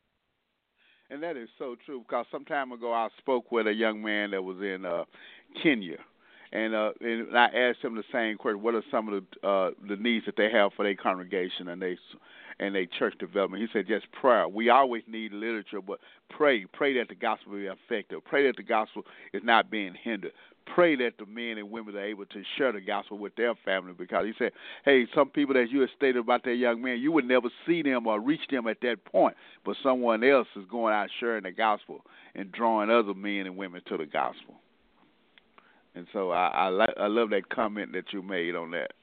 And that is so true, because some time ago I spoke with a young man that was in Kenya, and I asked him the same question: what are some of the needs that they have for their congregation and their church development? He said, just prayer. We always need literature, but pray that the gospel be effective. Pray that the gospel is not being hindered. Pray that the men and women are able to share the gospel with their family, because he said, hey, some people that you have stated about that young man, you would never see them or reach them at that point, but someone else is going out sharing the gospel and drawing other men and women to the gospel. And so I love that comment that you made on that.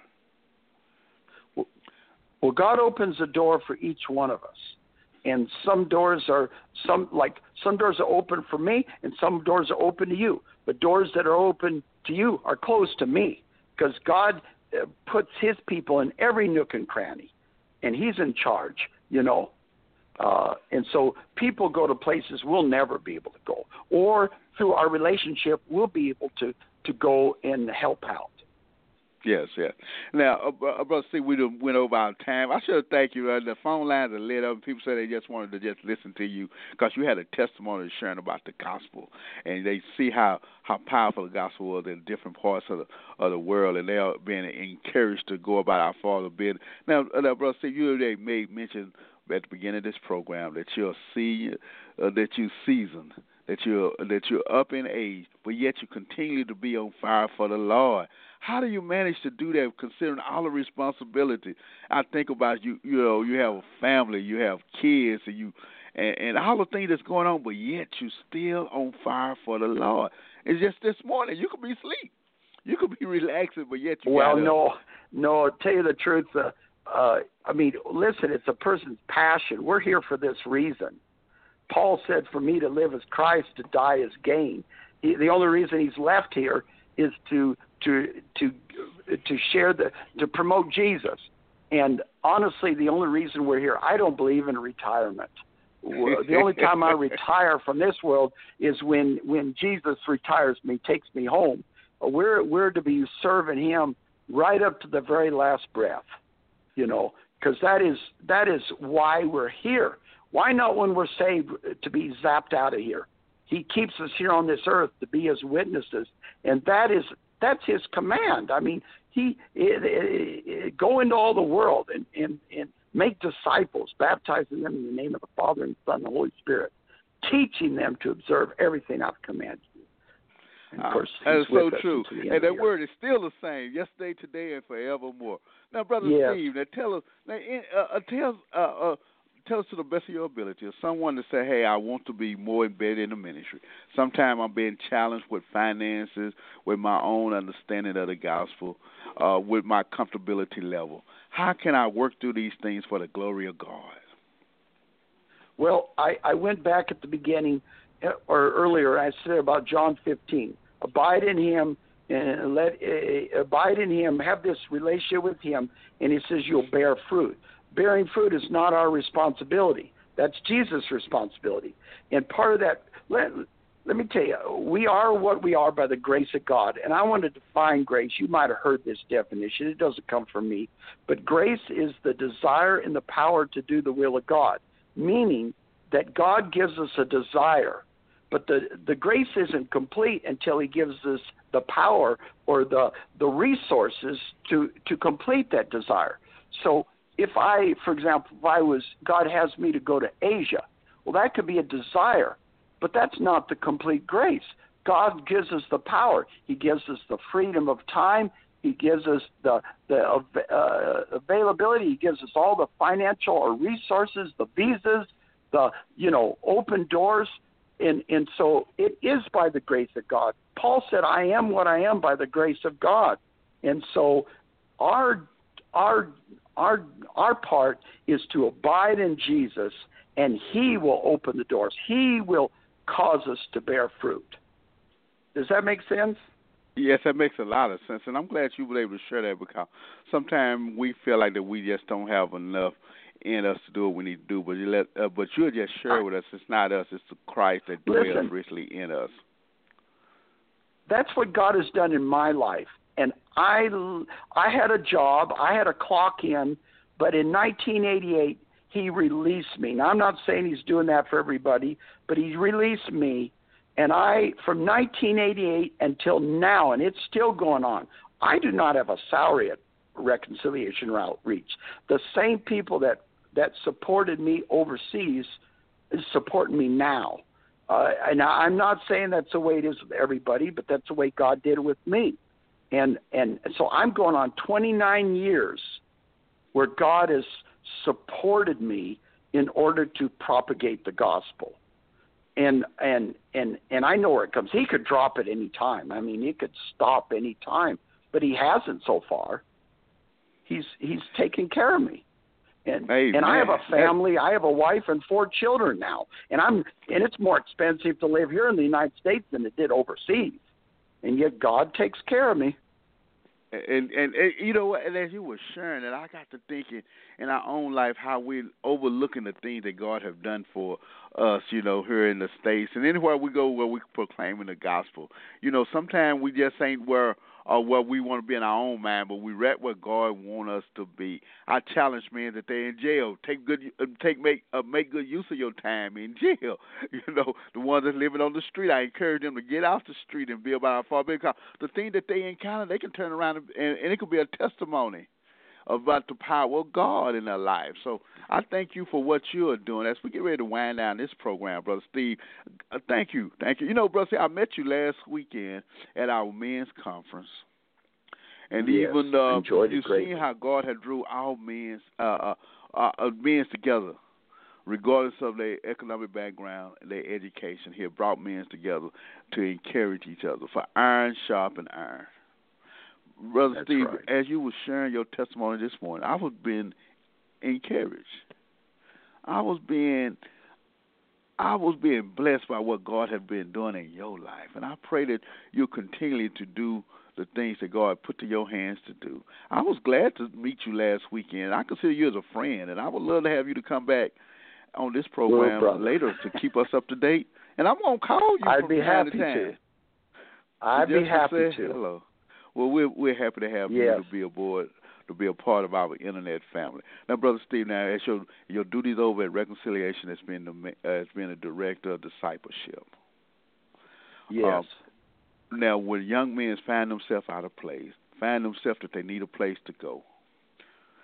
Well, God opens a door for each one of us. And some doors are open for me, and some doors are open to you. But doors that are open to you are closed to me, because God puts His people in every nook and cranny, and He's in charge, And so people go to places we'll never be able to go, or through our relationship we'll be able to go and help out. Yes. Now, Brother Steve, we went over our time. I should thank you. The phone lines are lit up. People say they just wanted to just listen to you because you had a testimony sharing about the gospel, and they see how powerful the gospel was in different parts of the world, and they are being encouraged to go about our Father's business. Now, Brother Steve, you made mention at the beginning of this program that you're senior, that you're seasoned, that you're up in age, but yet you continue to be on fire for the Lord. How do you manage to do that, considering all the responsibility? I think about you have a family, you have kids, and all the things that's going on, but yet you're still on fire for the Lord. It's just this morning, you could be asleep, you could be relaxing, but yet you no. To tell you the truth, listen, it's a person's passion. We're here for this reason. Paul said, for me to live as Christ, to die is gain. The only reason he's left here is to share to promote Jesus. And honestly, the only reason we're here, I don't believe in retirement. The only time I retire from this world is when Jesus retires me, takes me home. We're to be serving Him right up to the very last breath, because that is why we're here. Why not, when we're saved, to be zapped out of here? He keeps us here on this earth to be His witnesses, and that's His command. He go into all the world and make disciples, baptizing them in the name of the Father and the Son and the Holy Spirit, teaching them to observe everything I've commanded you. And of course, that he's is so with us true. until the end And of the that earth. word is still the same, yesterday, today, and forevermore. Now, Brother Yes. Steve, now tell us, tell us to the best of your ability, or someone to say, hey, I want to be more embedded in the ministry. Sometimes I'm being challenged with finances, with my own understanding of the gospel, with my comfortability level. How can I work through these things for the glory of God? Well, I went back at the beginning, or earlier, I said about John 15. Abide in him, and abide in him, have this relationship with him, and he says you'll bear fruit. Bearing fruit is not our responsibility. That's Jesus' responsibility. And part of that, let me tell you, we are what we are by the grace of God. And I want to define grace. You might have heard this definition. It doesn't come from me. But grace is the desire and the power to do the will of God, meaning that God gives us a desire. But the grace isn't complete until he gives us the power or the resources to complete that desire. So if I, for example, God has me to go to Asia, well, that could be a desire, but that's not the complete grace. God gives us the power. He gives us the freedom of time. He gives us the availability. He gives us all the financial or resources, the visas, the open doors. And so it is by the grace of God. Paul said, I am what I am by the grace of God. And so our part is to abide in Jesus, and he will open the doors. He will cause us to bear fruit. Does that make sense? Yes, that makes a lot of sense, and I'm glad you were able to share that, because sometimes we feel like that we just don't have enough in us to do what we need to do. But you'll just share with us. It's not us; it's the Christ that dwells richly in us. That's what God has done in my life. And I had a job, I had a clock in, but in 1988 he released me. Now I'm not saying he's doing that for everybody, but he released me. And from 1988 until now, and it's still going on, I do not have a salary at Reconciliation Outreach. The same people that supported me overseas is supporting me now. And I'm not saying that's the way it is with everybody, but that's the way God did it with me. And so I'm going on 29 years where God has supported me in order to propagate the gospel. And I know where it comes. He could drop at any time. I mean, he could stop any time, but he hasn't so far. He's taken care of me. And I have a family. I have a wife and 4 children now. And it's more expensive to live here in the United States than it did overseas. And yet God takes care of me. And you know what? And as you were sharing it, I got to thinking in our own life how we're overlooking the things that God have done for us, here in the States and anywhere we go where we're proclaiming the gospel. Sometimes we just ain't where we want to be in our own mind, but we're right where God wants us to be. I challenge men that they're in jail. Make good use of your time in jail. The ones that's living on the street, I encourage them to get off the street and be about our Father, because the thing that they encounter, they can turn around and it could be a testimony about the power of God in their life. So I thank you for what you are doing. As we get ready to wind down this program, Brother Steve, thank you. Brother Steve, I met you last weekend at our men's conference. And yes, even you've seen how God had drew our men's together, regardless of their economic background and their education. He had brought men together to encourage each other, for iron sharpen iron. Brother That's Steve, right. as you were sharing your testimony this morning, I was being encouraged. I was being blessed by what God had been doing in your life. And I pray that you'll continue to do the things that God put to your hands to do. I was glad to meet you last weekend. I consider you as a friend, and I would love to have you to come back on this program later to keep us up to date. And I'm going to call you from time to time. I'd be happy to. Hello. Well, we're happy to have you to be aboard, to be a part of our internet family. Now, Brother Steve, as your duties over at Reconciliation has been a director of discipleship. Yes. Now, when young men find themselves out of place, find themselves that they need a place to go,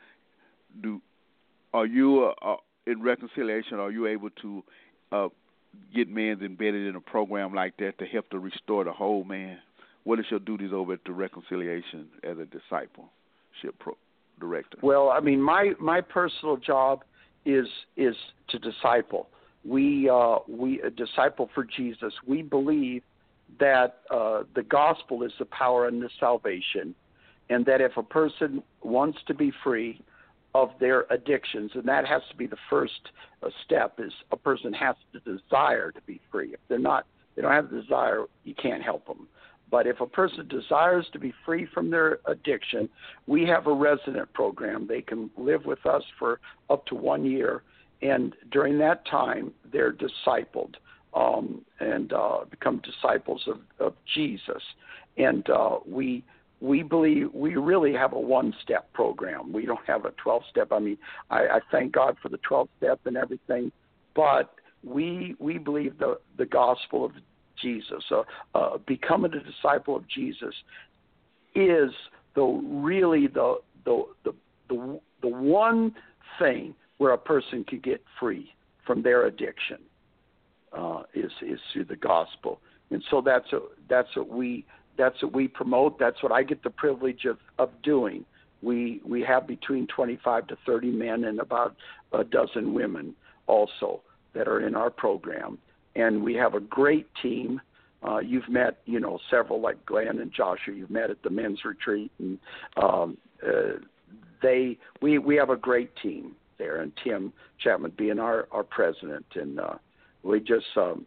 are you in Reconciliation? Are you able to get men embedded in a program like that to help to restore the whole man? What is your duties over at the Reconciliation as a discipleship director? Well, I mean, my personal job is to disciple. We disciple for Jesus. We believe that the gospel is the power and the salvation, and that if a person wants to be free of their addictions, and that has to be the first step, is a person has to desire to be free. If they don't have the desire, you can't help them. But if a person desires to be free from their addiction, we have a resident program. They can live with us for up to 1 year, and during that time, they're discipled and become disciples of Jesus. And we believe we really have a one-step program. We don't have a 12-step. I mean, I thank God for the 12-step and everything, but we believe the gospel of Jesus. Becoming a disciple of Jesus is the one thing where a person can get free from their addiction is through the gospel. And so that's what we promote. That's what I get the privilege of doing. We have between 25 to 30 men and about a dozen women also that are in our program. And we have a great team. You've met, several like Glenn and Joshua. You've met at the men's retreat, and we have a great team there. And Tim Chapman being our president, and we just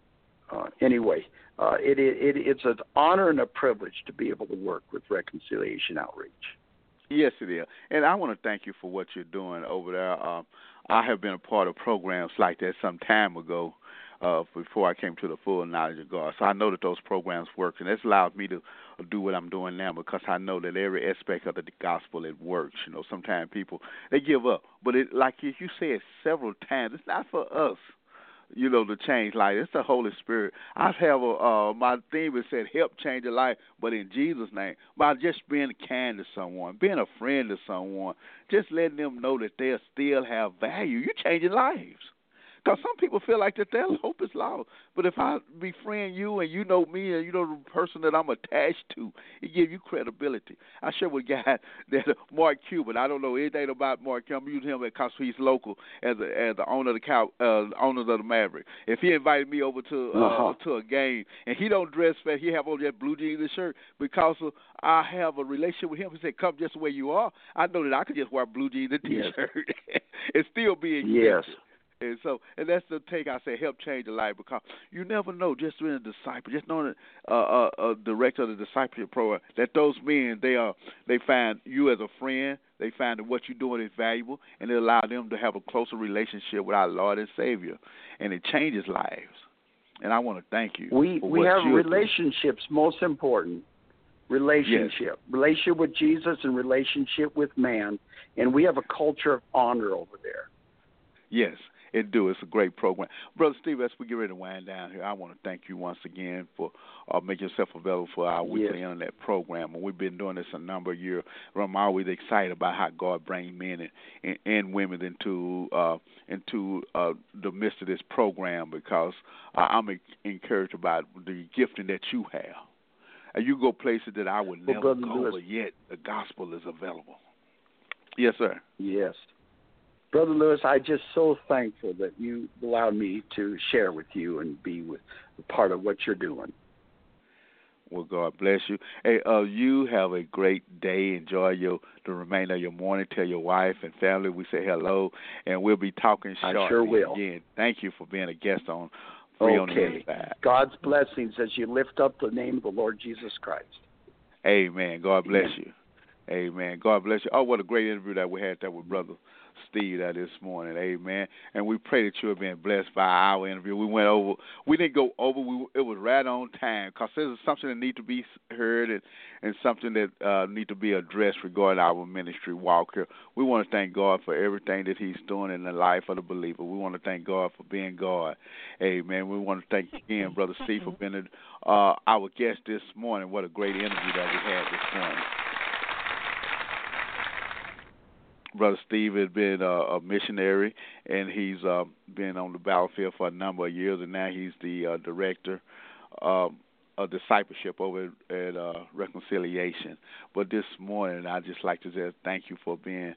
it's an honor and a privilege to be able to work with Reconciliation Outreach. Yes, it is. And I want to thank you for what you're doing over there. I have been a part of programs like that some time ago. Before I came to the full knowledge of God. So I know that those programs work, and it's allowed me to do what I'm doing now because I know that every aspect of the gospel, it works. Sometimes people, they give up. But like you said several times, it's not for us, to change life. It's the Holy Spirit. I have my theme is said, help change a life, but in Jesus' name, by just being kind to someone, being a friend to someone, just letting them know that they still have value. You're changing lives. Because some people feel like that their hope is lost. But if I befriend you and you know me and you know the person that I'm attached to, it gives you credibility. I share with a guy that Mark Cuban. I don't know anything about Mark Cuban. I'm using him because he's local as the owner of the owners of the Maverick. If he invited me over to a game and he don't dress fast, he have on that blue jeans and shirt because I have a relationship with him. He said, "Come just the way you are." I know that I could just wear blue jeans and T-shirt and still be accepted. Yes. And that's the take. I say, help change a life because you never know. Just being a disciple, just knowing a director of the discipleship program, that those men they find you as a friend. They find that what you're doing is valuable, and it allows them to have a closer relationship with our Lord and Savior, and it changes lives. And I want to thank you. We have relationships most important. Relationship with Jesus and relationship with man, and we have a culture of honor over there. Yes. It do. It's a great program. Brother Steve, as we get ready to wind down here, I want to thank you once again for making yourself available for our weekly internet program. And we've been doing this a number of years. I'm always excited about how God brings men and women into the midst of this program because I'm encouraged about the gifting that you have. And you go places that I would never go, but yet the gospel is available. Yes, sir. Yes. Brother Lewis, I'm just so thankful that you allowed me to share with you and be with part of what you're doing. Well, God bless you. Hey, you have a great day. Enjoy the remainder of your morning. Tell your wife and family we say hello, and we'll be talking shortly. I sure will. Again, thank you for being a guest on Free on the Inside. God's blessings as you lift up the name of the Lord Jesus Christ. Amen. God bless you. Amen. God bless you. Oh, what a great interview that we had there with Brother Steve this morning. Amen. And we pray that you have been blessed by our interview. We didn't go over. It was right on time because there's something that needs to be heard and something that needs to be addressed regarding our ministry walk here. We want to thank God for everything that he's doing in the life of the believer. We want to thank God for being God. Amen. We want to thank again, Brother Steve, for being our guest this morning. What a great interview that we had this morning. Brother Steve has been a missionary, and he's been on the battlefield for a number of years, and now he's the director of discipleship over at Reconciliation. But this morning, I'd just like to say thank you for being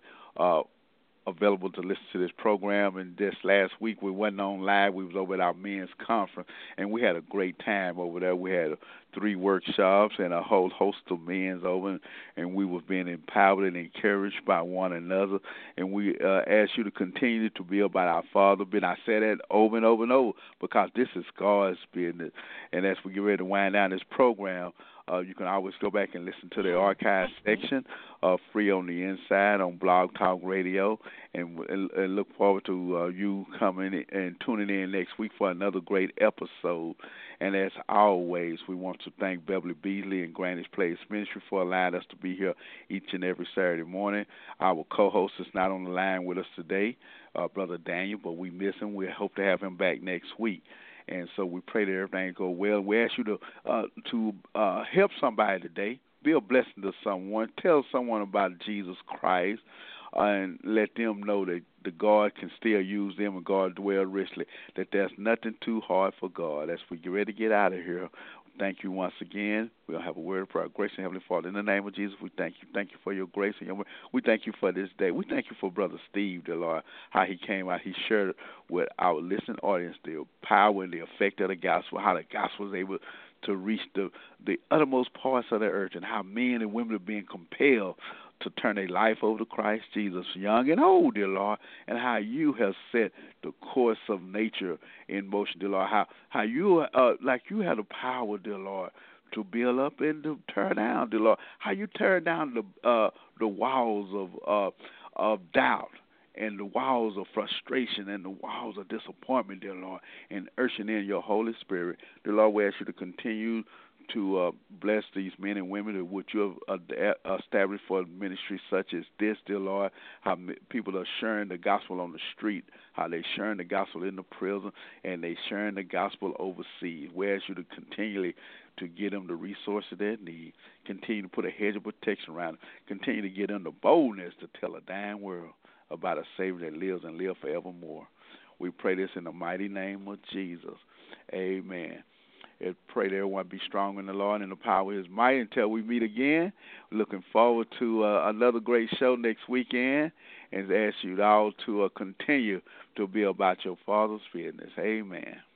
available to listen to this program. And this last week we wasn't on live. We was over at our men's conference, and we had a great time over there. We had 3 workshops and a whole host of men's over, and we was being empowered and encouraged by one another. And we ask you to continue to be about our Father. But I say that over and over and over because this is God's business. And as we get ready to wind down this program, you can always go back and listen to the archive section, free on the inside on Blog Talk Radio, and look forward to you coming and tuning in next week for another great episode. And as always, we want to thank Beverly Beasley and Granny's Place Ministry for allowing us to be here each and every Saturday morning. Our co-host is not on the line with us today, Brother Daniel, but we miss him. We hope to have him back next week. And so we pray that everything go well. We ask you to help somebody today. Be a blessing to someone. Tell someone about Jesus Christ, and let them know that the God can still use them and God dwell richly, that there's nothing too hard for God. As we get ready to get out of here, thank you once again. We'll have a word of prayer. Grace and Heavenly Father, in the name of Jesus, we thank you. Thank you for your grace and your mercy. We thank you for this day. We thank you for Brother Steve, dear Lord, how he came out. He shared with our listening audience the power and the effect of the gospel, how the gospel was able to reach the uttermost parts of the earth, and how men and women are being compelled to turn their life over to Christ Jesus, young and old, dear Lord, and how you have set the course of nature in motion, dear Lord, how you like you have the power, dear Lord, to build up and to tear down, dear Lord, how you tear down the walls of doubt and the walls of frustration and the walls of disappointment, dear Lord, and ushering in your Holy Spirit. Dear Lord, we ask you to continue to bless these men and women that what you have established for ministries such as this, dear Lord, how people are sharing the gospel on the street, how they sharing the gospel in the prison, and they sharing the gospel overseas. We ask you to continually to get them the resources they need, continue to put a hedge of protection around them, continue to get them the boldness to tell a dying world about a Savior that lives and lives forevermore. We pray this in the mighty name of Jesus. Amen. And pray that everyone be strong in the Lord and the power of His might until we meet again. Looking forward to another great show next weekend, and ask you all to continue to be about your Father's business. Amen.